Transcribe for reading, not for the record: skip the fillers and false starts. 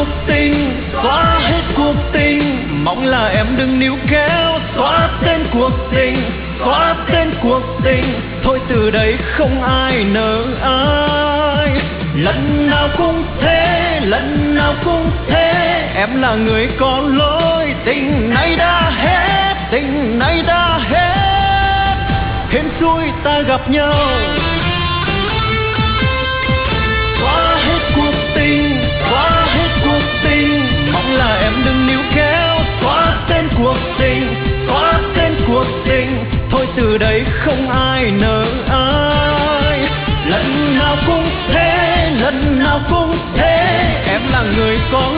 cuộc tình, xóa hết cuộc tình, mong là em đừng níu kéo. Xóa tên cuộc tình, xóa tên cuộc tình, thôi từ đây không ai nợ ai. Lần nào cũng thế, lần nào cũng thế, em là người có lỗi. Tình này đã hết, tình này đã hết, hên xui ta gặp nhau. Xóa hết cuộc tình, xóa hết cuộc tình, mong là em đừng níu kéo. Xóa tên cuộc tình, xóa tên cuộc tình, thôi từ đây không ai nợ ai. Lần nào cũng thế, lần nào cũng thế, em là người có